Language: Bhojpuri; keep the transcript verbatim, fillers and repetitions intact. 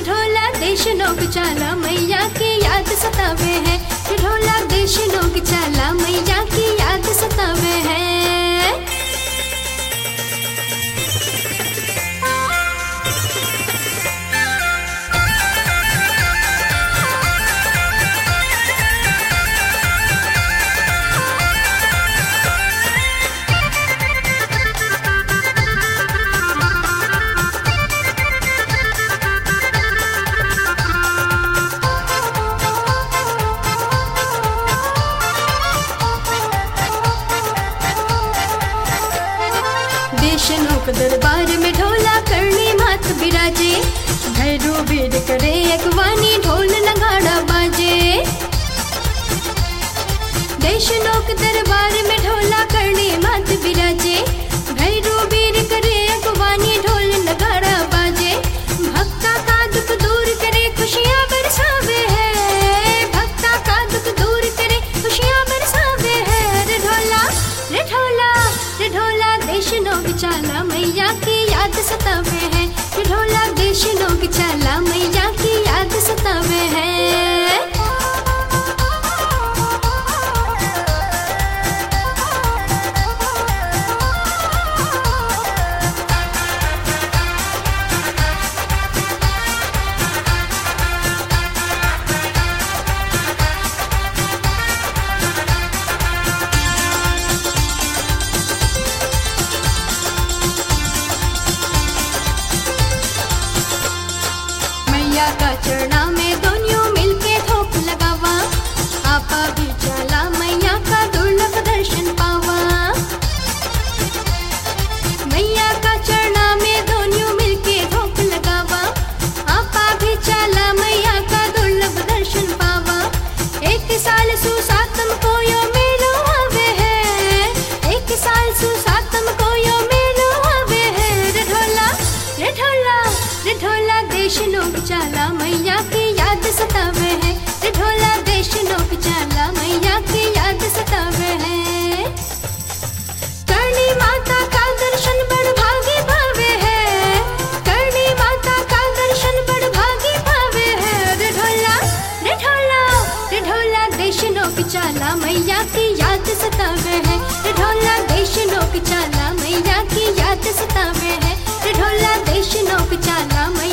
ढोला देश नोक चाला मैया की याद सतावे है। ढोला देश नोक चाला मैया की याद सतावे है। देशनोक दरबार में ढोला करनी मात बिराजे। भैरू बीड़ करे अगवानी ढोल नगाड़ा बाजे। देशनोक दरबार में ढोला करनी मात बिराजे। भैरू बीड़ करे अगवानी ढोल नगाड़ा बाजे। भक्ता का दुख दूर करे खुशियाँ बरसावे है। भक्ता का दुख दूर करे खुशियाँ बरसावे है। रे ढोला रे ढोला रे ढोला देश नोक चाला मैया की याद सतावे है। ढोला देश नोक चाला मैया की याद सतावे है। का चरणा में दोनों मिलके थोप लगावा। आपा भी चला मैया का दुर्लभ दर्शन पावा। मैया का चरणा में दोनों मिलके थोप लगावा। आपा भी चला मैया का दुर्लभ दर्शन पावा। एक साल सुसातम को यो मेलो आवे है। एक साल सुसातम को यो मेलो आवे है। रे ढोला रे ढोला रे ढोला देश नोक चाला मैया की याद सतावे है। रे ढोला देश नोक चाला मैया की याद सतावे है। करणी माता का दर्शन बड़ भागी भावे है। करणी माता का दर्शन बड़ भागी भावे है। रे ढोला रे ढोला रे ढोला देश नोक चाला मैया की याद सतावे है। रे ढोला देश नोक चाला मैया की याद सतावे है। रे ढोला देश नोक चाला